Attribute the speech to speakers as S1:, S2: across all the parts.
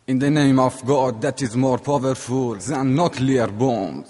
S1: In the name of God that is more powerful than nuclear bombs.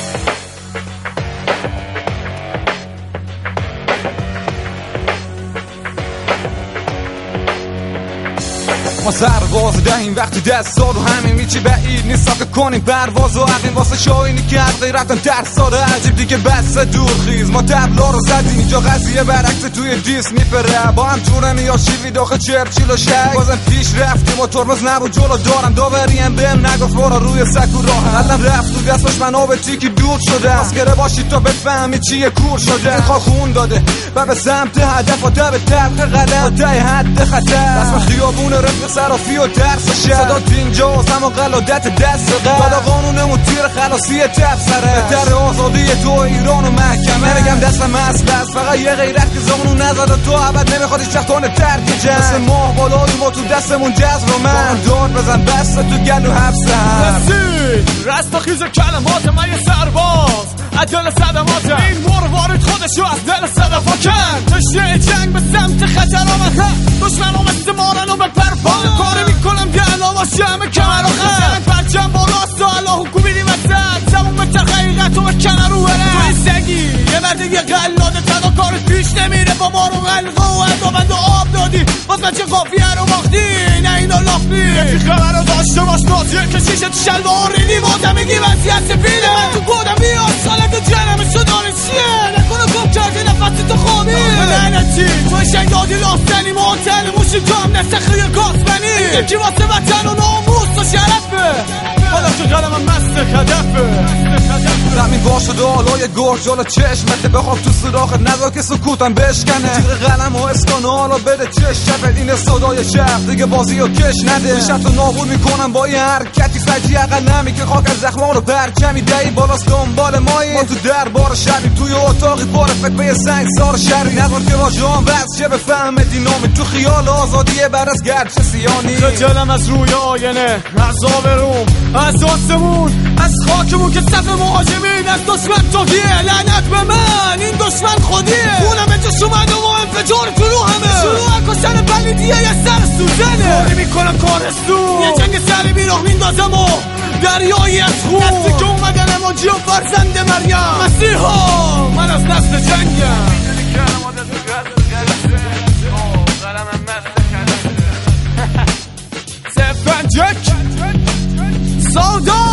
S1: ما سرباز دهیم وقتی دستا رو همین میچی بعید نیست ساکت کنیم پرواز و عقیم واسه شاینی که هر غیرتن ترساره عجیب دیگه بس دورخیز ما تبلا رو زدیم اینجا قضیه برعکس توی دیس میپره با هم تورنی یا شیوی داخل چرچیل و شک بازم پیش رفتیم و ترمز نبود جلو دارم داوریم بهم نگفت برو روی سک و راه علم رفت تو دستش من آب تیکی دود شده مسکره باشید تا بفهمی چیه کور شده خواه خون داده و به سمت هدف و به طرق قلم تا حد خطر دست خیابون رفت صرافی و درس شد صدا اینجاست اما قلادت دست قبل قانونمون تیر خلاصی تفسره در آزادی تو ایران و محکمه نگم دستم از بس فقط یه غیرت که زمانو نزده تو عبد نمیخواد هیچ وقتانه ترک جنگ مثل ماه بالایی ما تو دستمون جذر و من داد بزن بسته تو گل و حبسه
S2: رسید رستاخیز کلمات من یه سرباز عدل صدمات این مروارد خودشو از دل صدفا کن تشنه جنگ به سمت خجر آمد دشمن مثل مارن و به پرپان کاری میکنم که علاوه شمه کمر و خن پرچم با راست و الله حکومی وسط زبون به تخیقت و به کنر رو هره توی سگی یه مرده یه قلاده تدا کارش پیش نمیره با ما رو غلقه و عذابند و آب دادی باز من چه قافیه رو باختی نه اینا لاختی یکی خبر رو داشته باش نازیه کشیشه تو شلوه آرینی بازم میگی وضعیت سفیده من تو گودم بیاد سالت جنم شداره چیه نکنه گم کردی نفسی تو خوابی لعنتی توی شنگ دادی لاستنی معتل موشی کام نسخی گاسمنی یکی واسه وطن و ناموس و شرفه حالا که قلمم مست هدفه
S1: زمین باشه دالای گرگ جالا چشمته بخواب تو سراخت نذار که سکوتم بشکنه تیغ قلم و اسکانه حالا بده چش شفت این صدای شهر دیگه بازی و کش نده شب تو نابود میکنم با یه حرکتی سجی اقل نمی که خاک از زخما رو برکمی دهی بالاست دنبال مایی ما تو دربار شبی توی اتاقی بار فکر به یه سنگ سار شری نذار که با جان بس چه بفهم دینامی تو خیال آزادیه بر از گرچه سیانی
S2: خجلم از روی آینه از آبروم از آسمون از خاکمون که صف مهاجمین از دشمن توهیه لعنت به من این دشمن خودیه خونم به جش اومده و انفجار تو روحمه شروع کشتن پلیدیه یه سر سوزنه کاری میکنم کارستون یه جنگ سری بیراه میندازم و دریایی از خون دستی که اومدن اماجی و فرزند مریم مسیحا من از نسل جنگم سفنجک سادا